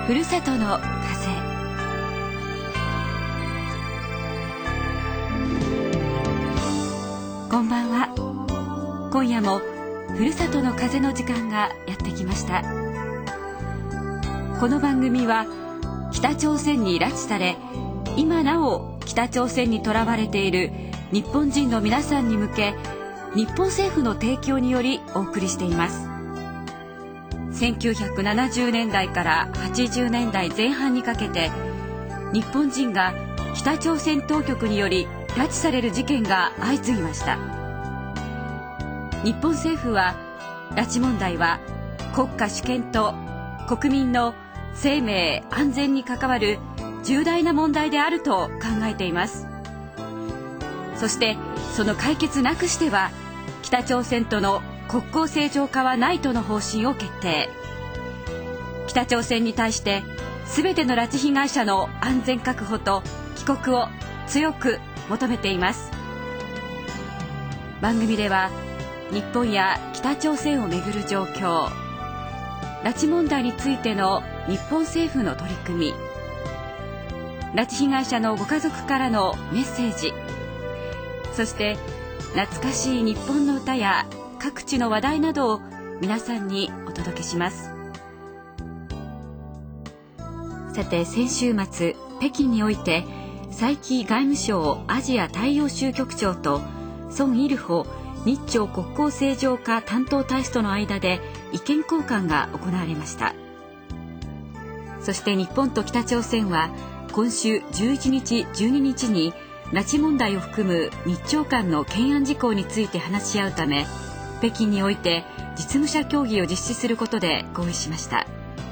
ふるさとの風。こんばんは。今夜もふるさとの風の時間がやってきました。この番組は北朝鮮に拉致され、今なお北朝鮮にとらわれている日本人の皆さんに向け、日本政府の提供によりお送りしています。1970年代から80年代前半にかけて、日本人が北朝鮮当局により拉致される事件が相次ぎました。日本政府は、拉致問題は国家主権と国民の生命安全に関わる重大な問題であると考えています。そしてその解決なくしては、北朝鮮との国交正常化はないとの方針を決定。北朝鮮に対して全ての拉致被害者の安全確保と帰国を強く求めています。番組では日本や北朝鮮をめぐる状況、拉致問題についての日本政府の取り組み、拉致被害者のご家族からのメッセージ、そして懐かしい日本の歌や各地の話題などを皆さんにお届けします。さて、先週末北京において、蔡奇外務省アジア大洋州局長とソン・イルホ日朝国交正常化担当大使との間で意見交換が行われました。そして日本と北朝鮮は今週11日12日に拉致問題を含む日朝間の懸案事項について話し合うため、北京において実務者協議を実施することで合意しました。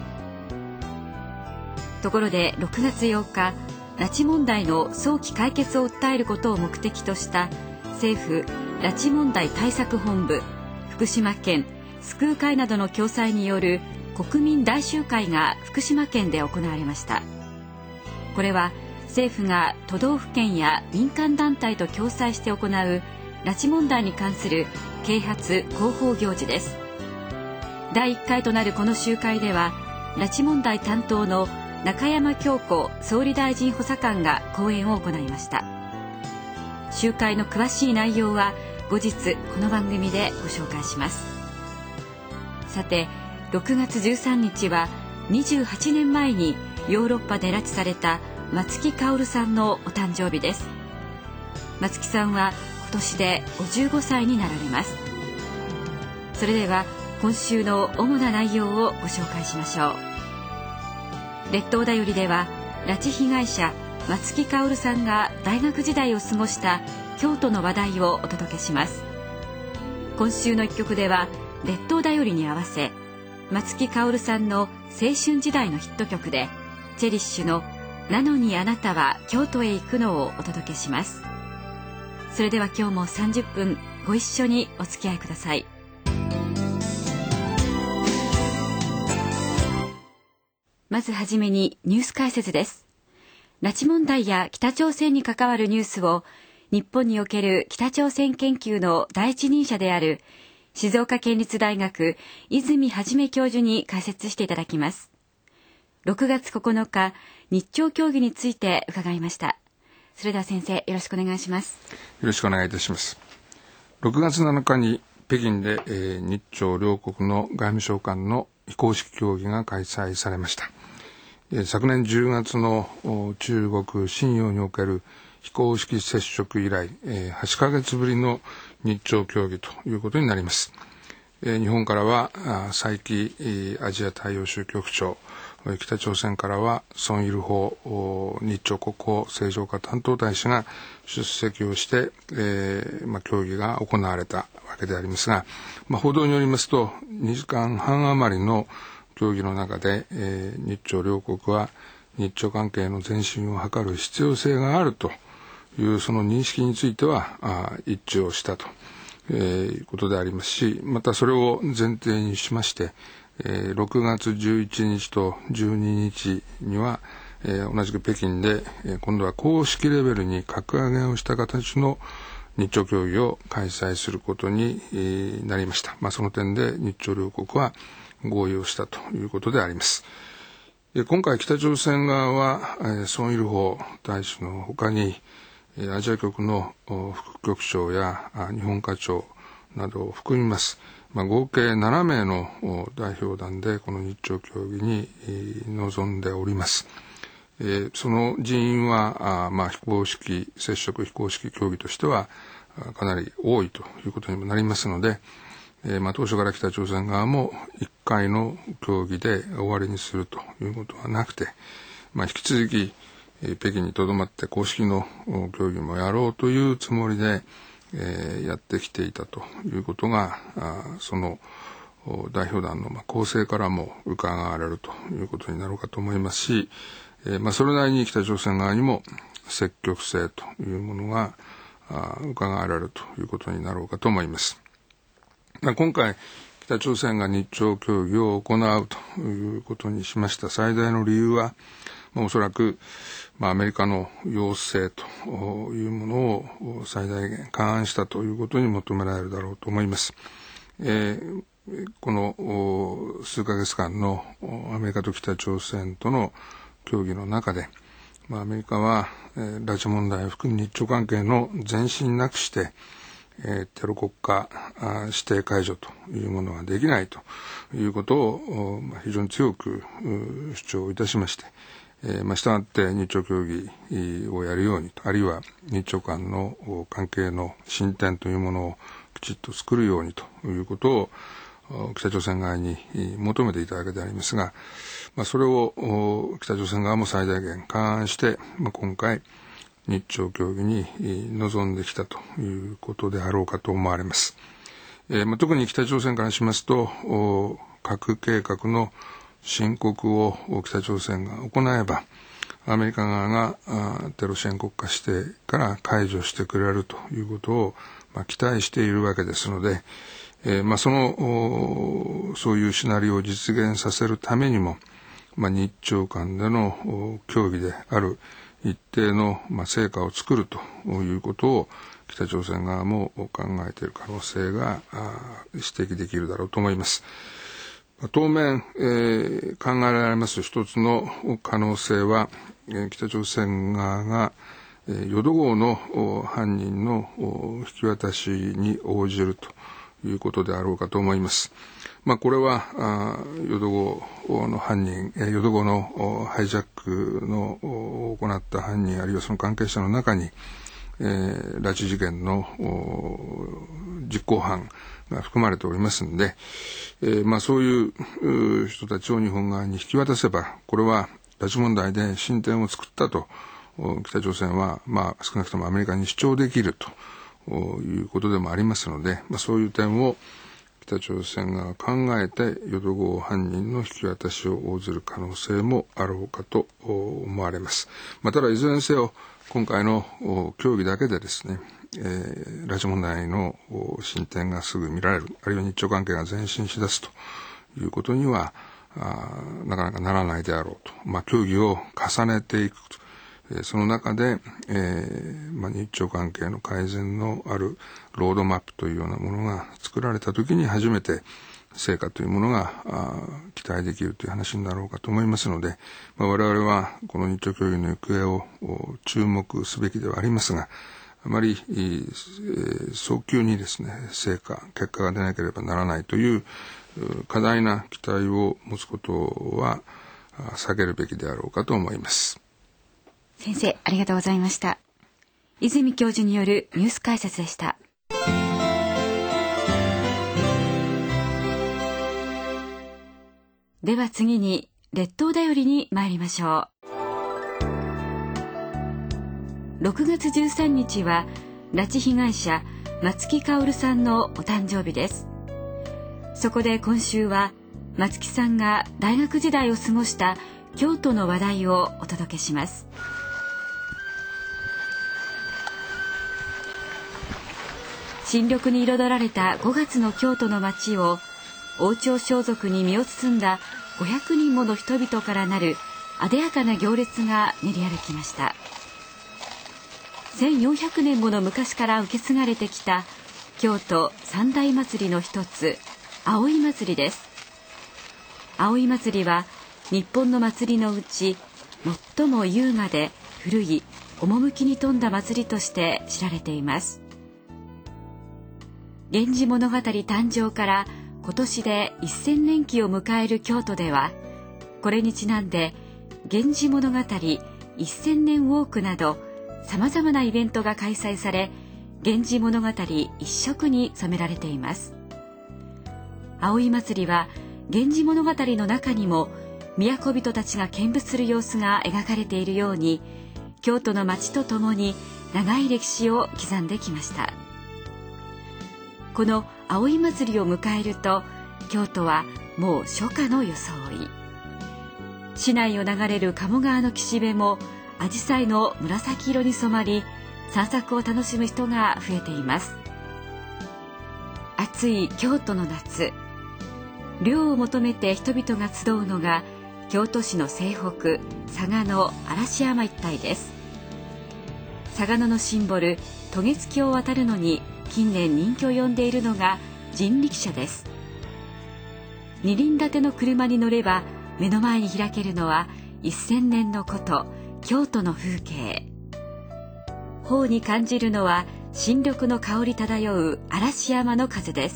ところで6月8日、拉致問題の早期解決を訴えることを目的とした政府拉致問題対策本部、福島県救う会などの共催による国民大集会が福島県で行われました。これは政府が都道府県や民間団体と共催して行う拉致問題に関する啓発広報行事です。第1回となるこの集会では、拉致問題担当の中山京子総理大臣補佐官が講演を行いました。集会の詳しい内容は後日この番組でご紹介します。さて、6月13日は28年前にヨーロッパで拉致された松木薫さんのお誕生日です。松木さんは今年で55歳になられます。それでは今週の主な内容をご紹介しましょう。列島だよりでは、拉致被害者松木薫さんが大学時代を過ごした京都の話題をお届けします。今週の一曲では、列島だよりに合わせ、松木薫さんの青春時代のヒット曲で、チェリッシュのなのにあなたは京都へ行くのをお届けします。それでは今日も30分ご一緒にお付き合いください。まずはじめにニュース解説です。拉致問題や北朝鮮に関わるニュースを日本における北朝鮮研究の第一人者である静岡県立大学泉元教授に解説していただきます。6月9日、日朝協議について伺いました。それでは先生、よろしくお願いします。 よろしくお願いいたします。6月7日に北京で、日朝両国の外務省間の非公式協議が開催されました。昨年10月の中国瀋陽における非公式接触以来、8ヶ月ぶりの日朝協議ということになります。日本からは蔡奇アジア大洋州局長、北朝鮮からはソン・イルホ日朝国交正常化担当大使が出席をして、協議が行われたわけでありますが、報道によりますと2時間半余りの協議の中で、日朝両国は日朝関係の前進を図る必要性があるというその認識については一致をしたということでありますし、またそれを前提にしまして6月11日と12日には、同じく北京で、今度は公式レベルに格上げをした形の日朝協議を開催することになりました。その点で日朝両国は合意をしたということであります。 今回北朝鮮側はソン・イルホ大使の他にアジア局の副局長や日本課長などを含みます、合計7名の代表団でこの日朝協議に臨んでおります。その人員は非公式接触非公式協議としてはかなり多いということにもなりますので、当初から北朝鮮側も1回の協議で終わりにするということはなくて、引き続き北京にとどまって公式の協議もやろうというつもりで、やってきていたということがその代表団の構成からも伺われるということになるかと思いますし、それなりに北朝鮮側にも積極性というものが伺われるということになろうかと思います。今回北朝鮮が日朝協議を行うということにしました最大の理由は、おそらくアメリカの要請というものを最大限勘案したということに求められるだろうと思います。この数ヶ月間のアメリカと北朝鮮との協議の中で、アメリカは拉致問題を含む日朝関係の前進なくしてテロ国家指定解除というものはできないということを非常に強く主張いたしまして、したがって日朝協議をやるようにと、あるいは日朝間の関係の進展というものをきちっと作るようにということを北朝鮮側に求めていたわけでありますが、それを北朝鮮側も最大限勘案して、今回日朝協議に臨んできたということであろうかと思われます。特に北朝鮮からしますと、核計画の申告を北朝鮮が行えば、アメリカ側がテロ支援国家指定から解除してくれるということを期待しているわけですので、そういうシナリオを実現させるためにも、日朝間での協議である一定の成果を作るということを北朝鮮側も考えている可能性が指摘できるだろうと思います。当面、考えられます一つの可能性は、北朝鮮側が淀号の犯人の引き渡しに応じるということであろうかと思います。これは淀号の犯人、淀号のハイジャックの行った犯人あるいはその関係者の中に、拉致事件の実行犯が含まれておりますので、そういう人たちを日本側に引き渡せば、これは拉致問題で進展を作ったと北朝鮮は、少なくともアメリカに主張できるということでもありますので、そういう点を北朝鮮が考えて淀号犯人の引き渡しを応ずる可能性もあろうかと思われます。ただいずれにせよ今回の協議だけでですね、拉致問題の進展がすぐ見られる、あるいは日朝関係が前進しだすということにはなかなかならないであろうと、協議を重ねていくと、その中で、日朝関係の改善のあるロードマップというようなものが作られたときに初めて成果というものが期待できるという話になろうかと思いますので、我々はこの日朝協議の行方を注目すべきではありますが、あまり早急にですね結果が出なければならないという過大な期待を持つことは避けるべきであろうかと思います。 先生、ありがとうございました。泉教授によるニュース解説でした。では次に列島だよりに参りましょう。6月13日は拉致被害者松木薫さんのお誕生日です。そこで今週は松木さんが大学時代を過ごした京都の話題をお届けします。新緑に彩られた5月の京都の街を王朝装束に身を包んだ500人もの人々からなるあでやかな行列が練り歩きました。1400年もの昔から受け継がれてきた京都三大祭りの一つ、葵祭です。葵祭は日本の祭りのうち最も優雅で古い趣に富んだ祭りとして知られています。源氏物語誕生から今年で1000年期を迎える京都では、これにちなんで源氏物語1000年ウォークなどさまざまなイベントが開催され、源氏物語一色に染められています。葵祭は源氏物語の中にも都人たちが見物する様子が描かれているように、京都の町とともに長い歴史を刻んできました。この葵祭を迎えると、京都はもう初夏の装い。市内を流れる鴨川の岸辺も紫陽花の紫色に染まり、散策を楽しむ人が増えています。暑い京都の夏、涼を求めて人々が集うのが京都市の西北、嵯峨の嵐山一帯です。嵯峨野のシンボル、渡月橋を渡るのに近年人気を呼んでいるのが人力車です。二輪建ての車に乗れば目の前に開けるのは1000年の古都、京都の風景。頬に感じるのは新緑の香り漂う嵐山の風です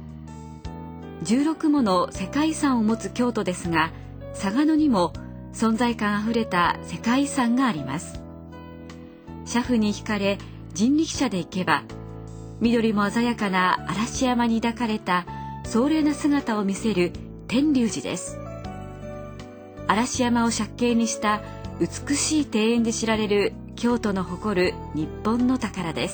。16もの世界遺産を持つ京都ですが、嵯峨野にも存在感あふれた世界遺産があります。車夫に引かれ人力車で行けば、緑も鮮やかな嵐山に抱かれた壮麗な姿を見せる天龍寺です。嵐山を借景にした美しい庭園で知られる京都の誇る日本の宝です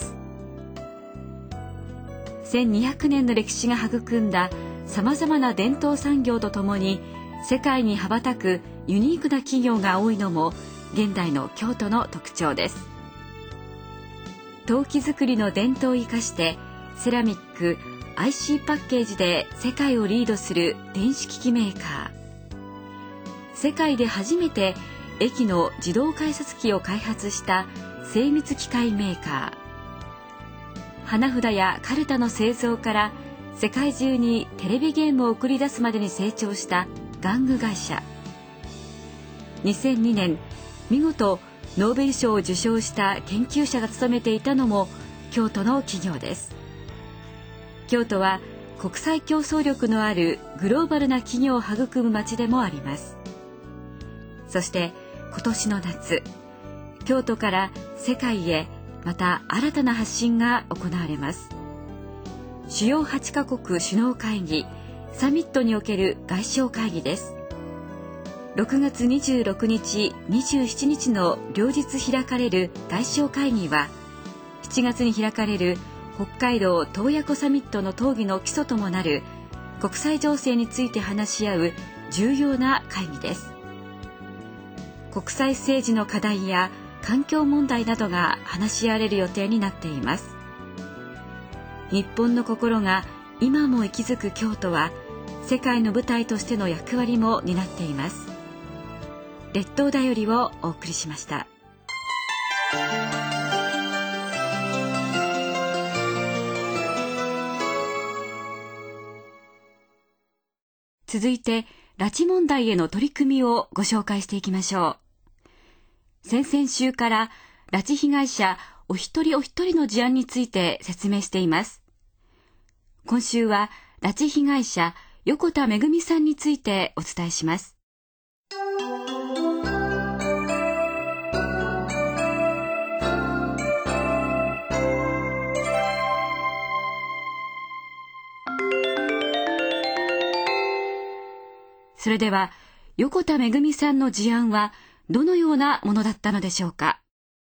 。1200年の歴史が育んださまざまな伝統産業とともに世界に羽ばたくユニークな企業が多いのも現代の京都の特徴です。陶器作りの伝統を生かしてセラミック、IC パッケージで世界をリードする電子機器メーカー。世界で初めて駅の自動改札機を開発した精密機械メーカー。花札やカルタの製造から世界中にテレビゲームを送り出すまでに成長した玩具会社。2002年、見事ノーベル賞を受賞した研究者が務めていたのも京都の企業です。京都は国際競争力のあるグローバルな企業を育む街でもあります。そして今年の夏、京都から世界へまた新たな発信が行われます。主要8カ国首脳会議サミットにおける外相会議です。6月26日、27日の両日開かれる外相会議は、7月に開かれる北海道洞爺湖サミットの討議の基礎ともなる国際情勢について話し合う重要な会議です。国際政治の課題や環境問題などが話し合われる予定になっています。日本の心が今も息づく京都は世界の舞台としての役割も担っています。列島だよりをお送りしました。続いて拉致問題への取り組みをご紹介していきましょう。先々週から拉致被害者お一人お一人の事案について説明しています。今週は拉致被害者横田めぐみさんについてお伝えします。それでは横田めぐみさんの事案はどのようなものだったのでしょうか。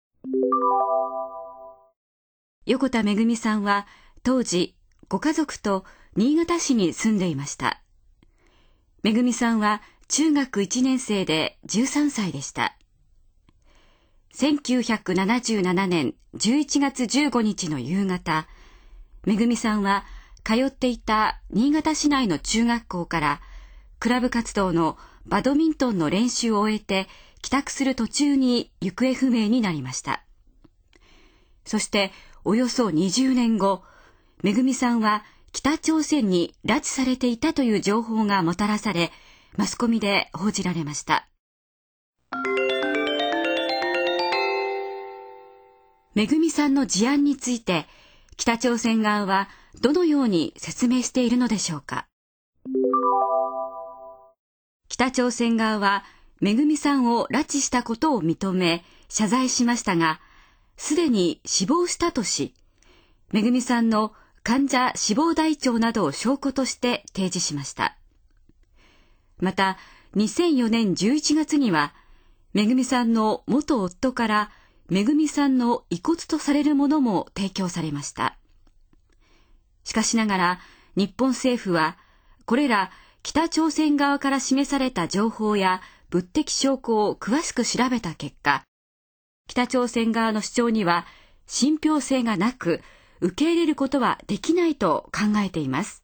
横田めぐみさんは当時ご家族と新潟市に住んでいました。めぐみさんは中学1年生で13歳でした。1977年11月15日の夕方、めぐみさんは通っていた新潟市内の中学校からクラブ活動のバドミントンの練習を終えて帰宅する途中に行方不明になりました。そしておよそ20年後、めぐみさんは北朝鮮に拉致されていたという情報がもたらされ、 マスコミで報じられました。めぐみさんの事案について、北朝鮮側はどのように説明しているのでしょうか。北朝鮮側はめぐみさんを拉致したことを認め謝罪しましたが、すでに死亡したとし、めぐみさんの患者死亡台帳などを証拠として提示しました。また、2004年11月には、めぐみさんの元夫からめぐみさんの遺骨とされるものも提供されました。しかしながら、日本政府は、これら北朝鮮側から示された情報や物的証拠を詳しく調べた結果、北朝鮮側の主張には信憑性がなく、受け入れることはできないと考えています。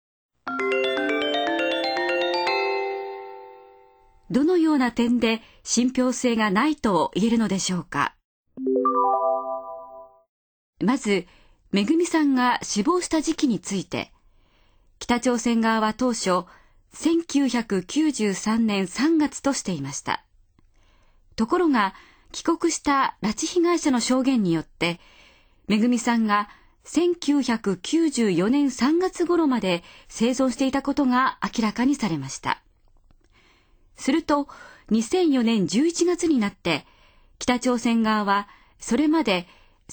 どのような点で信憑性がないと言えるのでしょうか。まず、めぐみさんが死亡した時期について、北朝鮮側は当初、1993年3月としていました。ところが、帰国した拉致被害者の証言によって、めぐみさんが1994年3月頃まで生存していたことが明らかにされました。すると、2004年11月になって、北朝鮮側は、それまで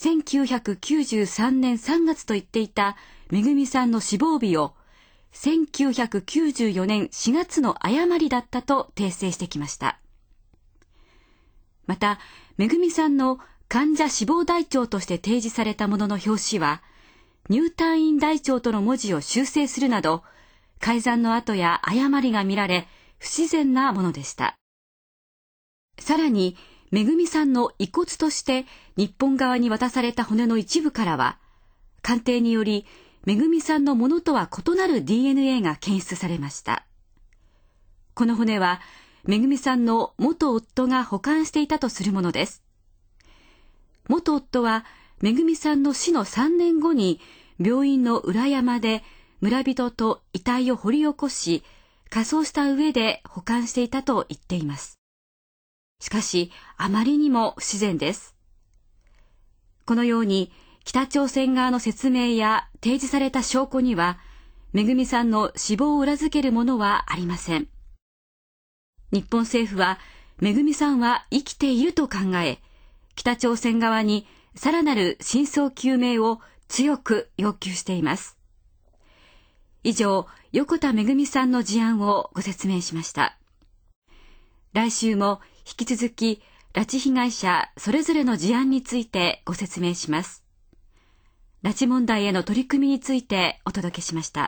1993年3月と言っていためぐみさんの死亡日を、1994年4月の誤りだったと訂正してきました。また、めぐみさんの患者死亡台帳として提示されたものの表紙は、入退院台帳との文字を修正するなど、改ざんの跡や誤りが見られ、不自然なものでした。さらに、めぐみさんの遺骨として日本側に渡された骨の一部からは、鑑定により、めぐみさんのものとは異なる DNA が検出されました。この骨は、めぐみさんの元夫が保管していたとするものです。元夫は、めぐみさんの死の3年後に、病院の裏山で村人と遺体を掘り起こし、火葬した上で保管していたと言っています。しかし、あまりにも不自然です。このように、北朝鮮側の説明や提示された証拠には、めぐみさんの死亡を裏付けるものはありません。日本政府は、めぐみさんは生きていると考え、北朝鮮側にさらなる真相究明を強く要求しています。以上、横田めぐみさんの事案をご説明しました。来週も引き続き、拉致被害者それぞれの事案についてご説明します。拉致問題への取り組みについてお届けしました。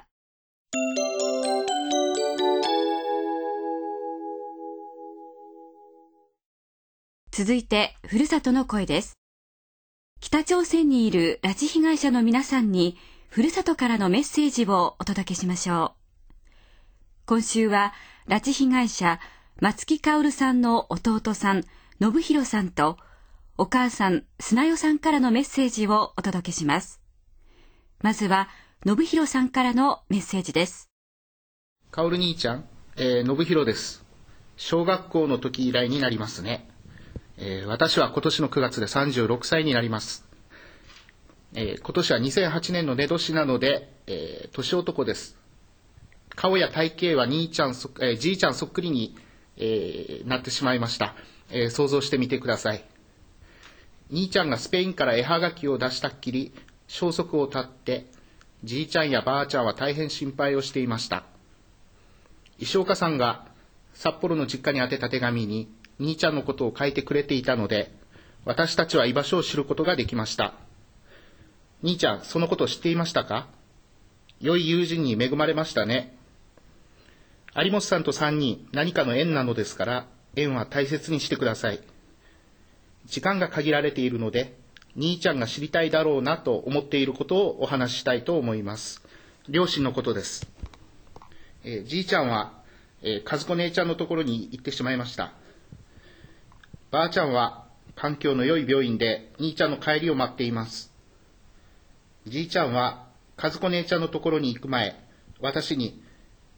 続いて、ふるさとの声です。北朝鮮にいる拉致被害者の皆さんに、ふるさとからのメッセージをお届けしましょう。今週は、拉致被害者、松木薫さんの弟さん、信弘さんと、お母さん、砂代さんからのメッセージをお届けします。まずは、信弘さんからのメッセージです。 薫兄ちゃん、信弘です。小学校の時以来になりますね。私は今年の9月で36歳になります。今年は2008年の寝年なので、年男です。顔や体型はじいちゃんそっくりに、なってしまいました。想像してみてください。兄ちゃんがスペインから絵はがきを出したっきり、消息を絶って、じいちゃんやばあちゃんは大変心配をしていました。石岡さんが札幌の実家に宛てた手紙に、兄ちゃんのことを書いてくれていたので、私たちは居場所を知ることができました。兄ちゃん、そのことを知っていましたか？良い友人に恵まれましたね。有本さんと3人、何かの縁なのですから、縁は大切にしてください。時間が限られているので、兄ちゃんが知りたいだろうなと思っていることをお話ししたいと思います。両親のことです。じいちゃんは、和子姉ちゃんのところに行ってしまいました。ばあちゃんは環境の良い病院で兄ちゃんの帰りを待っています。じいちゃんは和子姉ちゃんのところに行く前、私に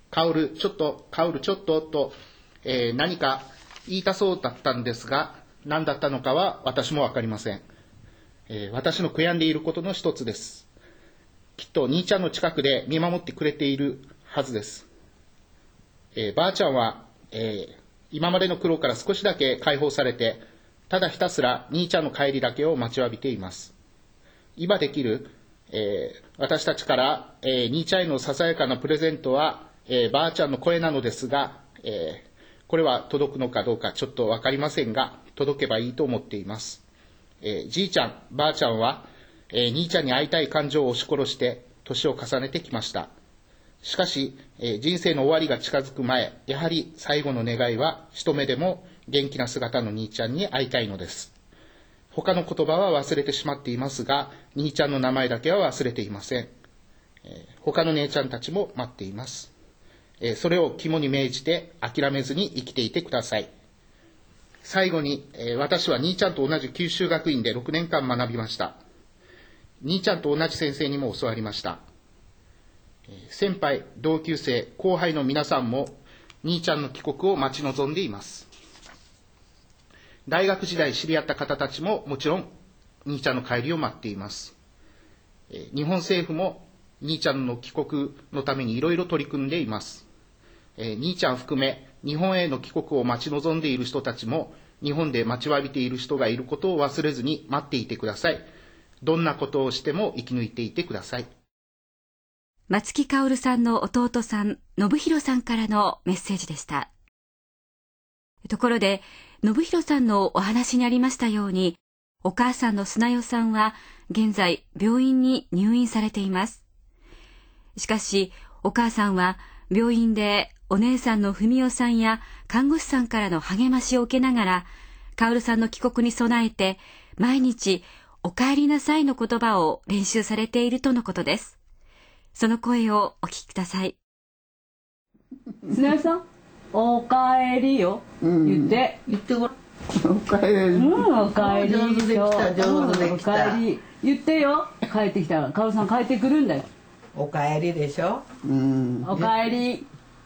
カオルちょっとと、何か言いたそうだったんですが、何だったのかは私もわかりません。私の悔やんでいることの一つです。きっと兄ちゃんの近くで見守ってくれているはずです。ばあちゃんは、今までの苦労から少しだけ解放されて、ただひたすら兄ちゃんの帰りだけを待ちわびています。今できる、私たちから、兄ちゃんへのささやかなプレゼントは、ばあちゃんの声なのですが、これは届くのかどうかちょっと分かりませんが、届けばいいと思っています。じいちゃん、ばあちゃんは、兄ちゃんに会いたい感情を押し殺して年を重ねてきました。しかし、人生の終わりが近づく前、やはり最後の願いは一目でも元気な姿の兄ちゃんに会いたいのです。他の言葉は忘れてしまっていますが、兄ちゃんの名前だけは忘れていません。他の姉ちゃんたちも待っています。それを肝に銘じて諦めずに生きていてください。最後に、私は兄ちゃんと同じ九州学院で6年間学びました。兄ちゃんと同じ先生にも教わりました。先輩、同級生、後輩の皆さんも兄ちゃんの帰国を待ち望んでいます。大学時代知り合った方たちももちろん兄ちゃんの帰りを待っています。日本政府も兄ちゃんの帰国のためにいろいろ取り組んでいます。兄ちゃん含め日本への帰国を待ち望んでいる人たちも日本で待ちわびている人がいることを忘れずに待っていてください。どんなことをしても生き抜いていてください。 松木薫さんの弟さん、信弘さんからのメッセージでした。ところで、信弘さんのお話にありましたように、お母さんの砂代さんは現在病院に入院されています。しかし、お母さんは病院でお姉さんの文代さんや看護師さんからの励ましを受けながら、薫さんの帰国に備えて、毎日、お帰りなさいの言葉を練習されているとのことです。その声をお聞きください。 砂代さん、おかえりよ。言ってごらん。 おかえり。 おかえり。 上手できた、上手できた。 おかえり。言ってよ。帰ってきたら、薫さん帰ってくるんだよ。 おかえりでしょ。 おかえり。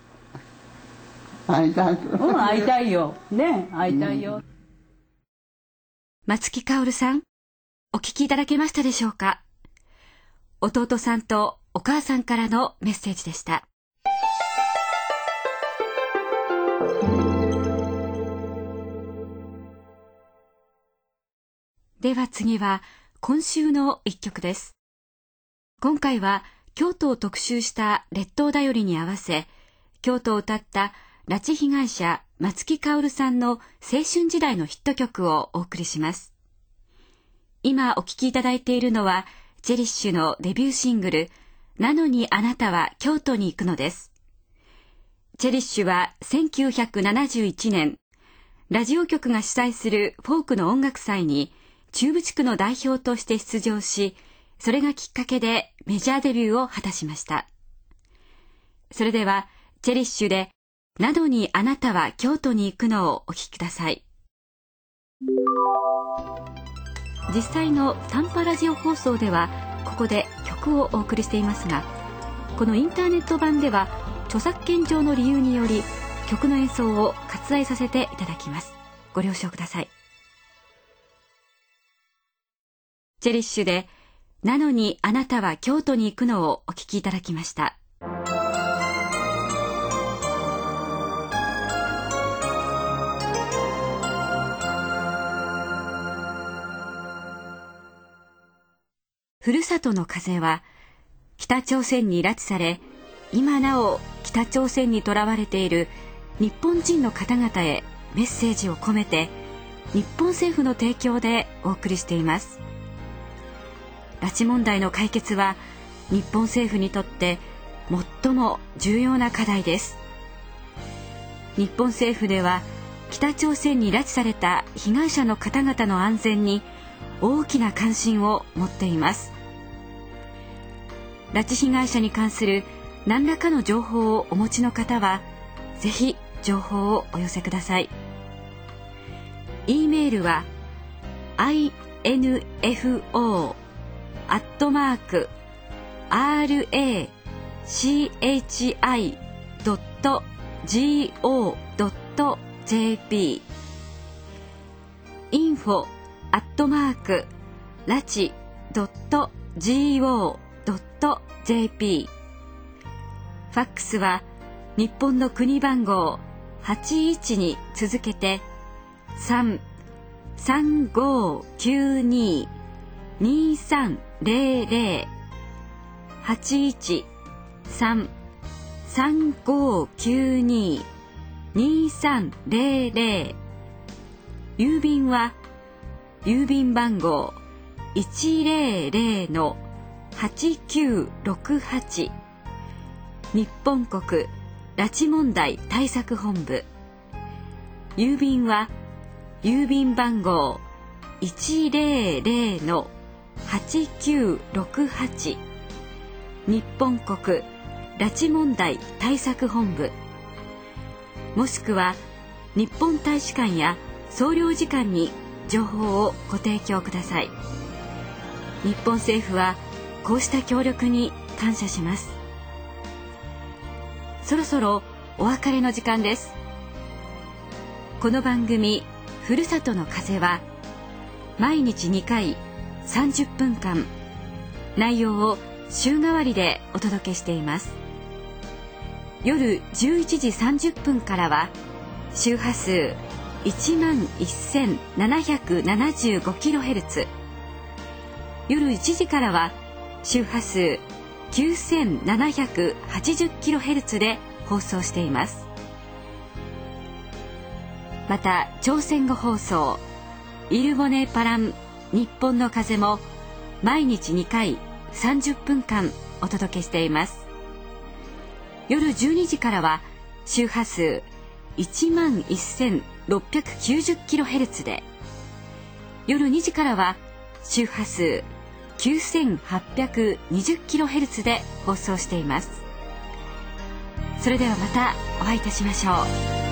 会いたい。 会いたいよ。ね、会いたいよ。 松木薫さん、お聞きいただけましたでしょうか。弟さんとお母さんからのメッセージでした。では次は今週の一曲です。今回は京都を特集した列島だよりに合わせ、京都を歌った拉致被害者松木薫さんの青春時代のヒット曲をお送りします。今お聴きいただいているのはチェリッシュのデビューシングル、なのにあなたは京都に行くのです。チェリッシュは1971年、ラジオ局が主催するフォークの音楽祭に中部地区の代表として出場し、それがきっかけでメジャーデビューを果たしました。それでは、チェリッシュで、なのにあなたは京都に行くのをお聴きください。実際の短波ラジオ放送では、ここで曲をお送りしていますが、このインターネット版では、著作権上の理由により、曲の演奏を割愛させていただきます。ご了承ください。チェリッシュで、なのにあなたは京都に行くのをお聴きいただきました。ふるさとの風は、北朝鮮に拉致され、今なお北朝鮮にとらわれている日本人の方々へメッセージを込めて、日本政府の提供でお送りしています。拉致問題の解決は日本政府にとって最も重要な課題です。日本政府では北朝鮮に拉致された被害者の方々の安全に大きな関心を持っています。拉致被害者に関する何らかの情報をお持ちの方はぜひ情報をお寄せください。E メールは info@rachi.org info@lachi.go.jp info@lachi.go.jp ファックスは日本の国番号81に続けて3-3592-2300 81-3-3592-2300郵便は郵便番号 100-8968 日本国拉致問題対策本部郵便は郵便番号 100-8968 日本国拉致問題対策本部もしくは日本大使館や総領事館に情報をご提供ください。日本政府はこうした協力に感謝します。そろそろお別れの時間です。この番組ふるさとの風は毎日2回30分間内容を週替わりでお届けしています。夜11時30分からは周波数 11,775kHz 夜1時からは周波数 9,780kHz で放送しています。また朝鮮語放送イルボネパラン日本の風も毎日2回30分間お届けしています。夜12時からは周波数 11,690kHz で夜2時からは周波数 9,820kHz で放送しています。それではまたお会いいたしましょう。